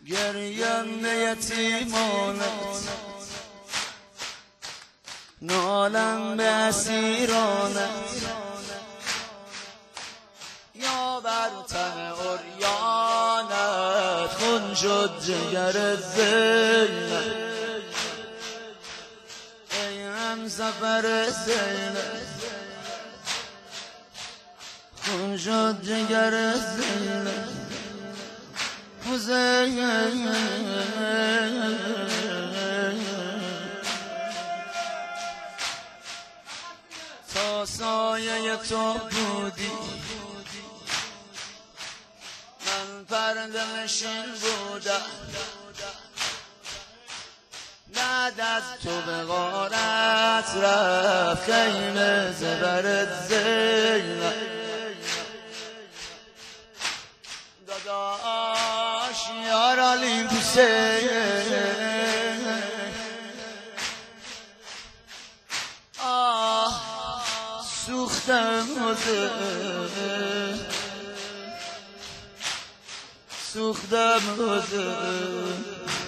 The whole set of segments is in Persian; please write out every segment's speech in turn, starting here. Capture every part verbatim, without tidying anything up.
گریم یتیمانت نالم به اسیرانت یا بر تن عریانت خون شد جگر زینت ای همسفر زینت خون شد جگر زینت حسین تا سایه تو بودی من پرده نشین بودم بعد از تو به غارت رفت خیمه زبرت زینت داداش یار علی حسین آه سوختم حسین سوختم حسین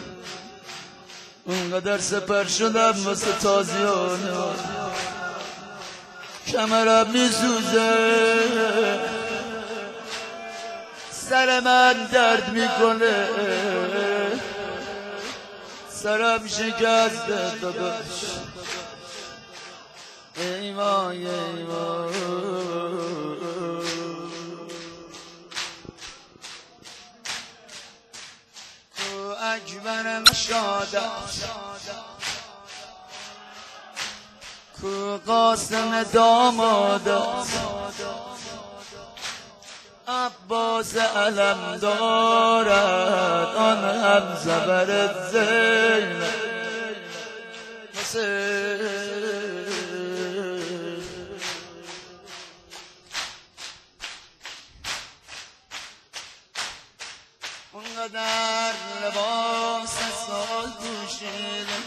اونقدر سپر شدم واسه تازیانه کمرم میسوزه سر من درد میکنه سرم شکسته داداش ای وای ای وای تو اکبر مشادت کو قاسم دامادت عباس علم دارد آن هم زبرت زینت حسین اونقدر لباس سال پوشیدم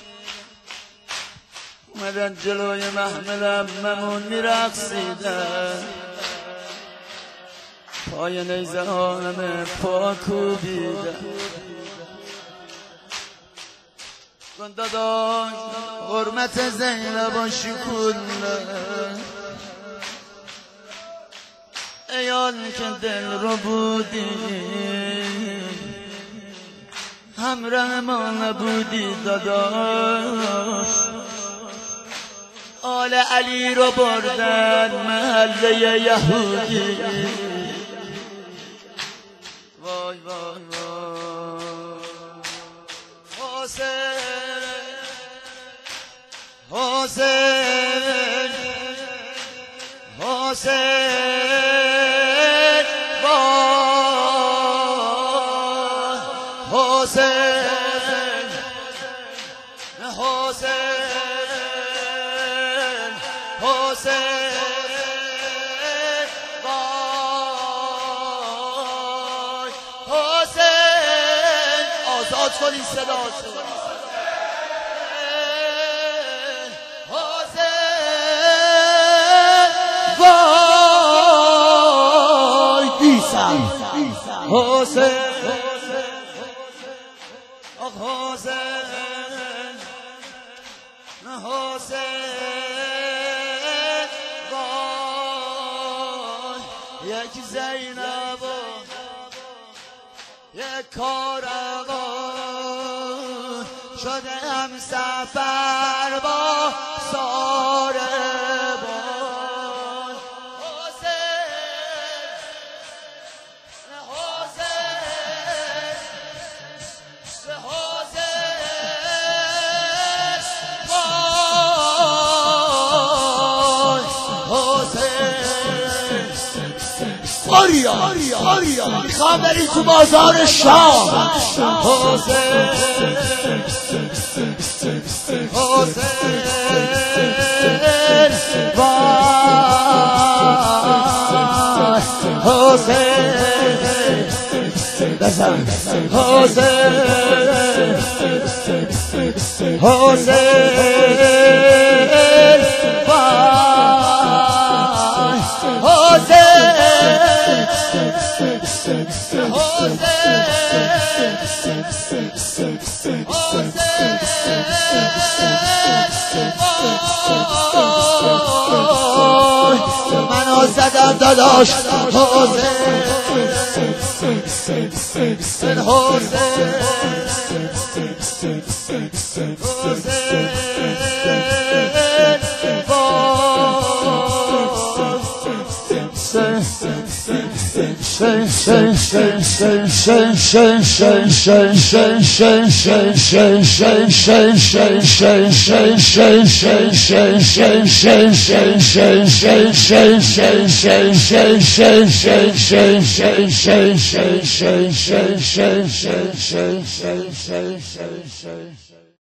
اومدن جلوی محملم ممون میرقصیدن پای نیزه ها همه پا کوبیدن کن داداش حرمت زینب شکوندن ایان که دل رو بودی همراه ما نبودی داداش آل علی رو بردن محله یهودی وای وای وای حسین حسین حسین وای حسین حسین حسین آزاد کنی صدا حسین وای دیسم حسین آخ حسین حسین وای یک زینب یک کاروان شده هم سفر با ساربان حسین حسین حسین وای حسین آریا آریا میخوام بری تو بازار شام حسین حسین وای حسین بزن حسین حسین وای حسین منو زدم داداش حسین حسین Shame, shame, shame, shame, shame, shame, shame, shame, shame.